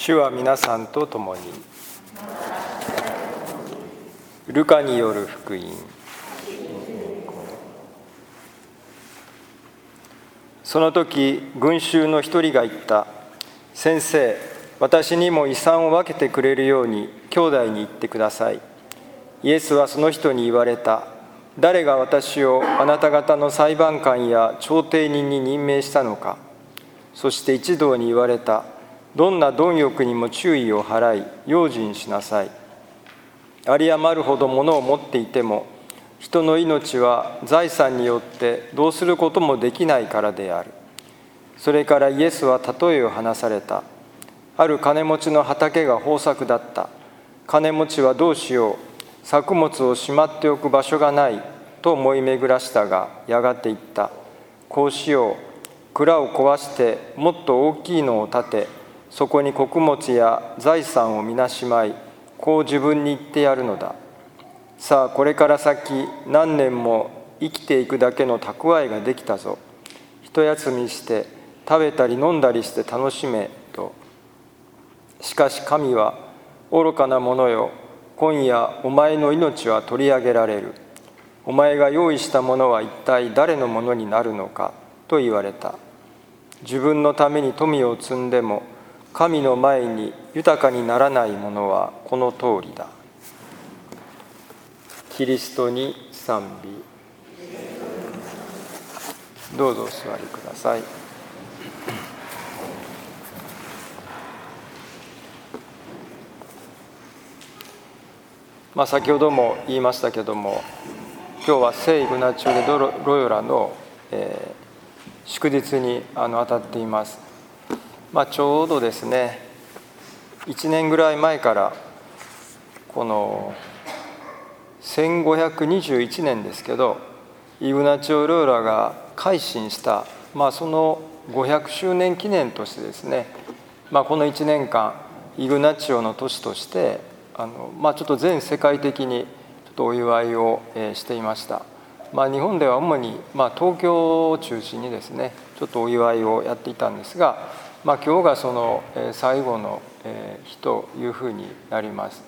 主は皆さんと共に。ルカによる福音。その時、群衆の一人が言った。先生、私にも遺産を分けてくれるように兄弟に言ってください。イエスはその人に言われた。誰が私をあなた方の裁判官や調停人に任命したのか。そして一同に言われた。どんな貪欲にも注意を払い、用心しなさい。有り余るほど物を持っていても、人の命は財産によってどうすることもできないからである。それからイエスは例えを話された。ある金持ちの畑が豊作だった。金持ちはどうしよう、作物をしまっておく場所がないと思い巡らしたが、やがて言った。こうしよう、蔵を壊してもっと大きいのを建て、そこに穀物や財産を皆しまい、こう自分に言ってやるのだ。さあ、これから先何年も生きていくだけの蓄えができたぞ。一休みして食べたり飲んだりして楽しめと。しかし神は、愚かな者よ、今夜お前の命は取り上げられる。お前が用意したものは一体誰のものになるのかと言われた。自分のために富を積んでも、神の前に豊かにならないものはこの通りだ。キリストに賛美。どうぞお座りください。先ほども言いましたけども、今日は聖イグナチオ・デ・ロヨラの、祝日にあたっています。ちょうどですね、1年ぐらい前からこの1521年ですけど、イグナチオ・ロヨラが改心した、その500周年記念としてですね、この1年間イグナチオの年としてちょっと全世界的にちょっとお祝いをしていました。日本では主に東京を中心にですね、ちょっとお祝いをやっていたんですが、今日がその最後の日というふうになります。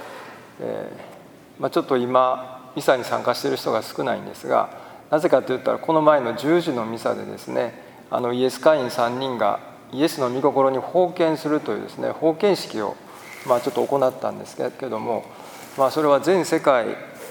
ちょっと今ミサに参加している人が少ないんですが、なぜかといったらこの前の10時のミサでですね、イエス会員3人がイエスの御心に奉献するというですね、奉献式をちょっと行ったんですけども、それは全世界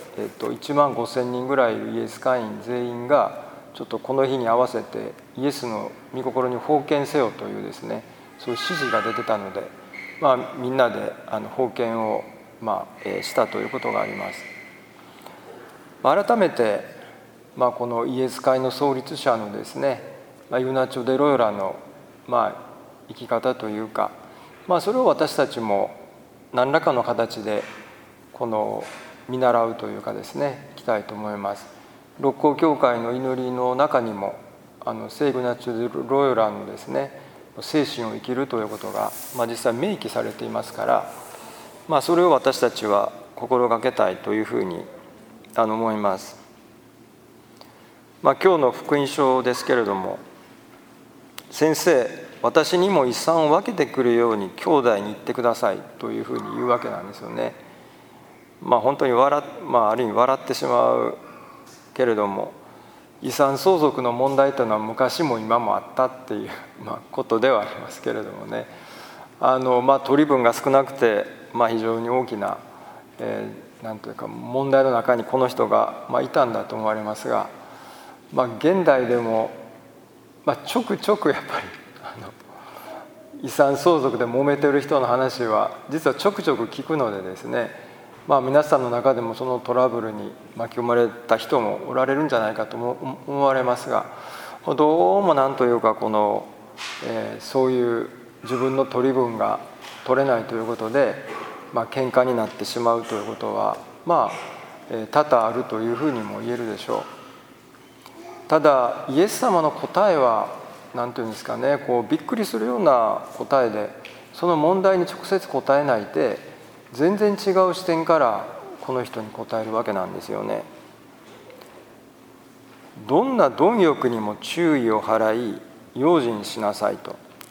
1万5,000人ぐらいいるイエス会員全員がちょっとこの日に合わせてイエスの御心に奉献せよというですね、そういう指示が出てたので、みんなで奉献をしたということがあります。改めてこのイエス会の創立者のですね、イグナチオ・デ・ロヨラの生き方というか、それを私たちも何らかの形でこの見習うというかですね、いきたいと思います。六甲教会の祈りの中にも聖イグナチオ・デ・ロヨラのですね、精神を生きるということが実際明記されていますから、それを私たちは心がけたいというふうに思います。今日の福音書ですけれども、先生、私にも遺産を分けてくるように兄弟に言ってくださいというふうに言うわけなんですよね。本当にある意味笑ってしまうけれども、遺産相続の問題というのは昔も今もあったっていうことではありますけれどもね、取り分が少なくて非常に大きな、なんというか問題の中にこの人がいたんだと思われますが、現代でもちょくちょくやっぱり遺産相続で揉めてる人の話は実はちょくちょく聞くのでですね、皆さんの中でもそのトラブルに巻き込まれた人もおられるんじゃないかと思われますが、どうもなんというかこの、そういう自分の取り分が取れないということで、喧嘩になってしまうということは多々あるというふうにも言えるでしょう。ただイエス様の答えは何ていうんですかね、びっくりするような答えで、その問題に直接答えないで全然違う視点からこの人に答えるわけなんですよね。どんな貪欲にも注意を払い用心しなさいと。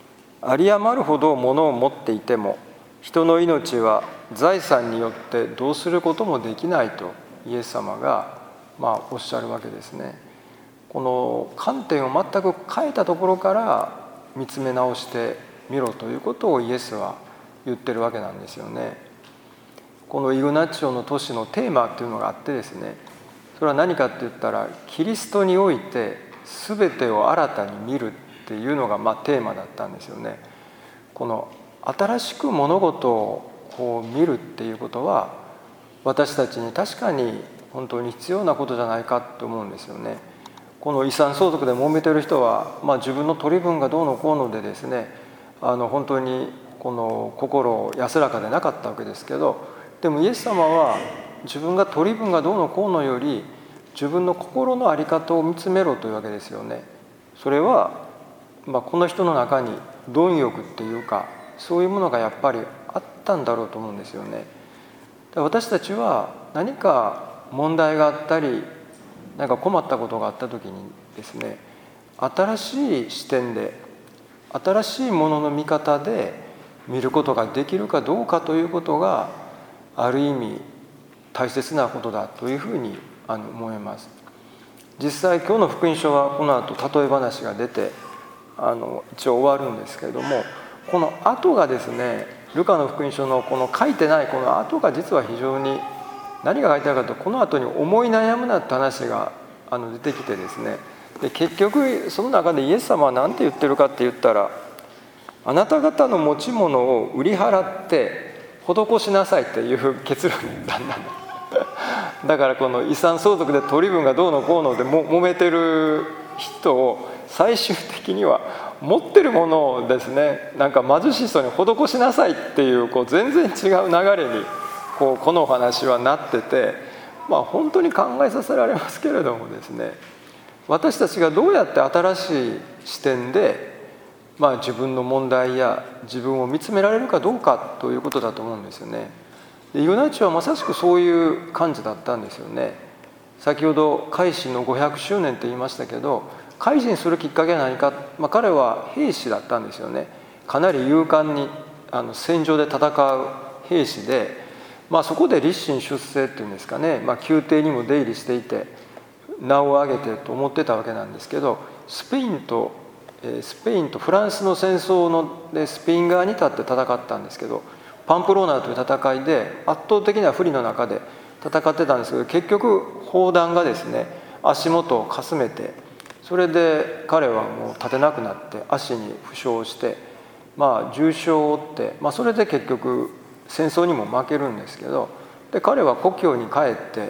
有り余るほど物を持っていても人の命は財産によってどうすることもできないとイエス様がおっしゃるわけですね。この観点を全く変えたところから見つめ直してみろということをイエスは言ってるわけなんですよね。このイグナッチオの都市のテーマっていうのがあってですね、それは何かって言ったらキリストにおいて全てを新たに見るっていうのがテーマだったんですよね。この新しく物事をこう見るっていうことは私たちに確かに本当に必要なことじゃないかと思うんですよね。この遺産相続で揉めてる人は、自分の取り分がどうのこうのでですね、本当にこの心安らかでなかったわけですけど、でもイエス様は自分が取り分がどうのこうのより自分の心の在り方を見つめろというわけですよね。それは、この人の中に貪欲っていうかそういうものがやっぱりあったんだろうと思うんですよね。私たちは何か問題があったり何か困ったことがあった時にですね、新しい視点で新しいものの見方で見ることができるかどうかということがある意味大切なことだというふうに思います。実際今日の福音書はこの後例え話が出て一応終わるんですけれども、この後がですね、ルカの福音書のこの書いてないこの後が実は非常に何が書いてあるかというと、この後に思い悩むなって話が出てきてですね、で結局その中でイエス様は何て言ってるかって言ったら、あなた方の持ち物を売り払って施しなさいっていう結論だったんだ。だからこの遺産相続で取り分がどうのこうので揉めてる人を最終的には持ってるものをですね、なんか貧しい人に施しなさいっていう全然違う流れにこのお話はなってて、本当に考えさせられますけれどもですね、私たちがどうやって新しい視点で自分の問題や自分を見つめられるかどうかということだと思うんですよね。イグナチオはまさしくそういう感じだったんですよね。先ほど改心の500周年と言いましたけど、改心するきっかけは何か、彼は兵士だったんですよね。かなり勇敢に戦場で戦う兵士で、そこで立身出世っていうんですかね、宮廷にも出入りしていて名を上げてと思ってたわけなんですけど、スペインとフランスの戦争でスペイン側に立って戦ったんですけど、パンプローナという戦いで圧倒的な不利の中で戦ってたんですけど、結局砲弾がですね足元をかすめて、それで彼はもう立てなくなって足に負傷して、重傷を負って、それで結局戦争にも負けるんですけど、で彼は故郷に帰って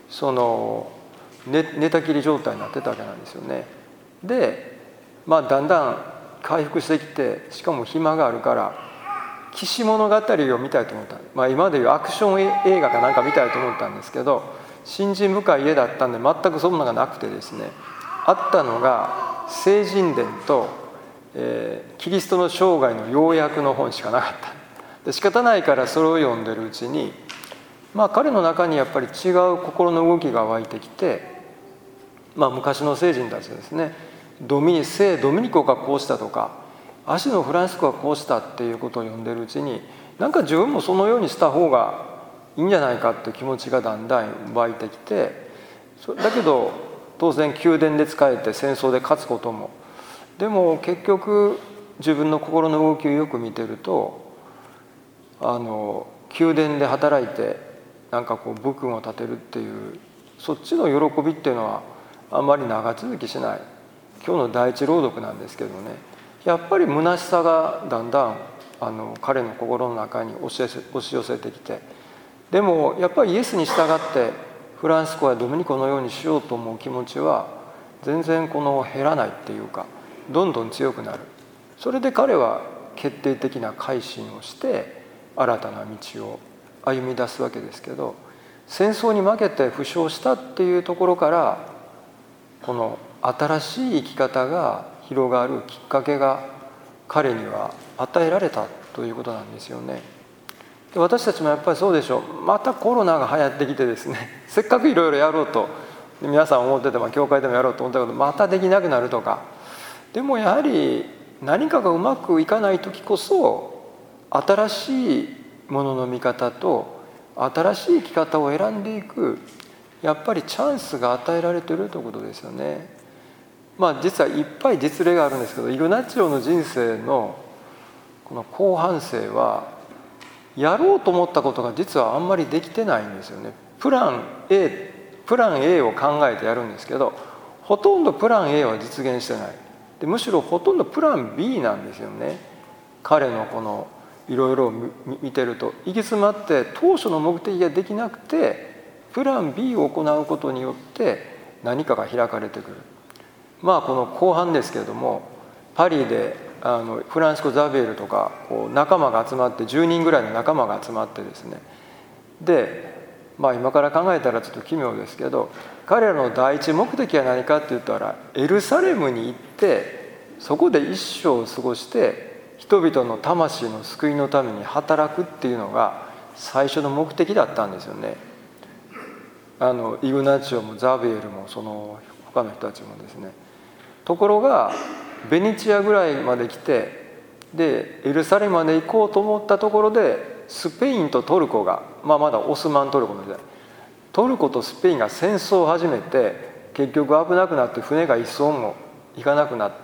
寝たきり状態になってたわけなんですよね。で、だんだん回復してきて、しかも暇があるから騎士物語を見たいと思った、今でいうアクション映画かなんか見たいと思ったんですけど、信心深い家だったんで全くそんなのがなくてですね、あったのが聖人伝と、キリストの生涯の要約の本しかなかった。で仕方ないからそれを読んでるうちに、彼の中にやっぱり違う心の動きが湧いてきて、昔の聖人たちですね、聖ドミニコがこうしたとかアシのフランシスコがこうしたっていうことを読んでるうちに、なんか自分もそのようにした方がいいんじゃないかっていう気持ちがだんだん湧いてきて、だけど当然宮殿で仕えて戦争で勝つことも、でも結局自分の心の動きをよく見てると、宮殿で働いてなんか武君を立てるっていうそっちの喜びっていうのはあんまり長続きしない。今日の第一朗読なんですけどね、やっぱり虚しさがだんだん彼の心の中に押し寄せてきて、でもやっぱりイエスに従ってフランシスコやドミニコのようにしようと思う気持ちは全然減らないっていうか、どんどん強くなる。それで彼は決定的な改心をして新たな道を歩み出すわけですけど、戦争に負けて負傷したっていうところからこの新しい生き方が広がるきっかけが彼には与えられたということなんですよね。で私たちもやっぱりそうでしょう。またコロナが流行ってきてですね、せっかくいろいろやろうと皆さん思ってても教会でもやろうと思ったけどまたできなくなるとか、でもやはり何かがうまくいかない時こそ新しいものの見方と新しい生き方を選んでいくやっぱりチャンスが与えられているということですよね。実はいっぱい実例があるんですけど、イグナチオの人生のこの後半生はやろうと思ったことが実はあんまりできてないんですよね。プラン A を考えてやるんですけど、ほとんどプラン A は実現してない。でむしろほとんどプラン B なんですよね。彼のこのいろいろ見てると行き詰まって当初の目的ができなくてプラン B を行うことによって何かが開かれてくる。この後半ですけれども、パリでフランシコ・ザビエルとか仲間が集まって10人ぐらいの仲間が集まってですね、で今から考えたらちょっと奇妙ですけど、彼らの第一目的は何かって言ったらエルサレムに行ってそこで一生を過ごして人々の魂の救いのために働くっていうのが最初の目的だったんですよね。イグナチオもザビエルもその他の人たちもですね。ところがベニチアぐらいまで来て、でエルサレムまで行こうと思ったところでスペインとトルコが、まだオスマントルコの時代、トルコとスペインが戦争を始めて結局危なくなって船が一艘も行かなくなって、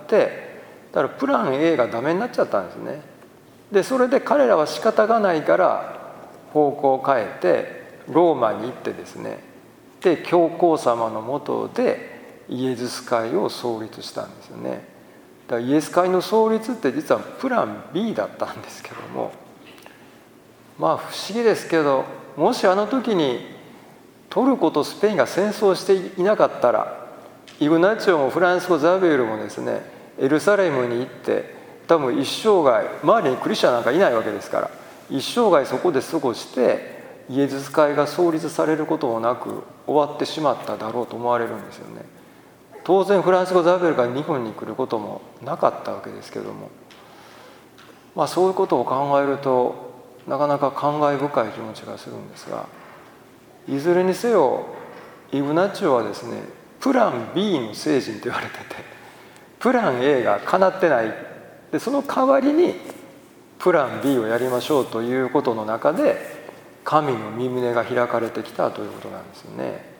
だからプラン A がダメになっちゃったんですね。でそれで彼らは仕方がないから方向を変えてローマに行ってですね、で教皇様の下でイエズス会を創立したんですよね。だからイエス会の創立って実はプラン B だったんですけども、不思議ですけど、もしあの時にトルコとスペインが戦争していなかったら、イグナチオもフランシコ・ザビエルもですねエルサレムに行って多分一生涯、周りにクリスチャンなんかいないわけですから、一生涯そこで過ごしてイエズス会が創立されることもなく終わってしまっただろうと思われるんですよね。当然フランシコ・ザビエルが日本に来ることもなかったわけですけども、そういうことを考えるとなかなか感慨深い気持ちがするんですが、いずれにせよイグナチオはですねプラン B の聖人と言われてて、プラン A が叶ってない。でその代わりにプラン B をやりましょうということの中で神の御胸が開かれてきたということなんですよね。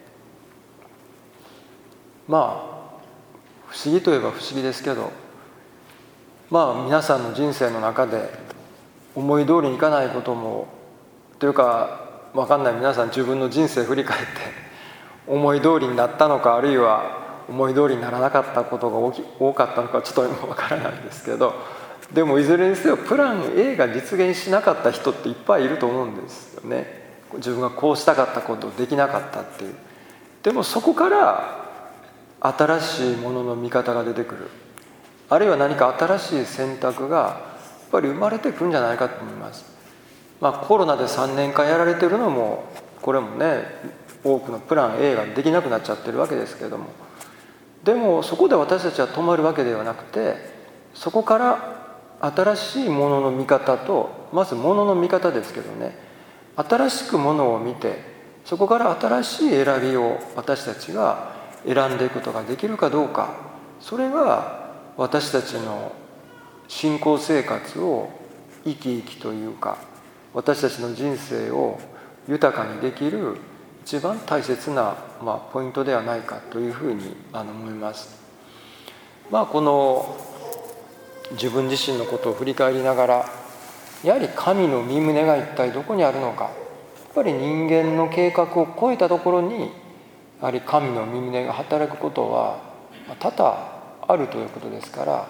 不思議といえば不思議ですけど、皆さんの人生の中で思い通りにいかないこともというか分かんない、皆さん自分の人生振り返って思い通りになったのか、あるいは思い通りにならなかったことが多かったのかちょっと分からないですけど、でもいずれにせよプラン A が実現しなかった人っていっぱいいると思うんですよね。自分がこうしたかったことできなかったっていう。でもそこから新しいものの見方が出てくる、あるいは何か新しい選択がやっぱり生まれてくるんじゃないかと思います。コロナで3年間やられてるのもこれもね多くのプラン A ができなくなっちゃってるわけですけれども、でもそこで私たちは止まるわけではなくて、そこから新しいものの見方と、まずものの見方ですけどね、新しくものを見てそこから新しい選びを私たちが選んでいくことができるかどうか、それが私たちの信仰生活を生き生きというか私たちの人生を豊かにできる一番大切な、ポイントではないかというふうに思います。この自分自身のことを振り返りながら、やはり神の御胸が一体どこにあるのか、やっぱり人間の計画を超えたところにやはり神の御胸が働くことは多々あるということですから、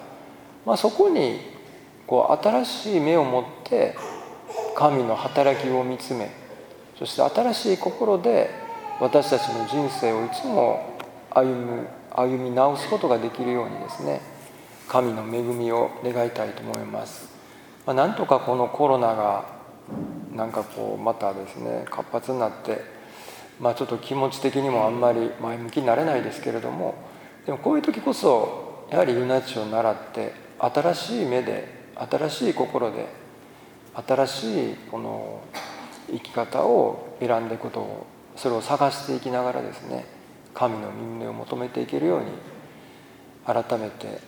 そこに新しい目を持って神の働きを見つめ、そして新しい心で私たちの人生をいつも歩み直すことができるようにですね、神の恵みを願いたいと思います。なんとかこのコロナがまたですね活発になって、ちょっと気持ち的にもあんまり前向きになれないですけれども、でもこういう時こそやはりイグナチオを習って新しい目で新しい心で新しいこの生き方を選んでいくことを、それを探していきながらですね、神の御胸を求めていけるように改めて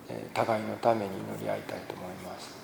互いのために祈り合いたいと思います。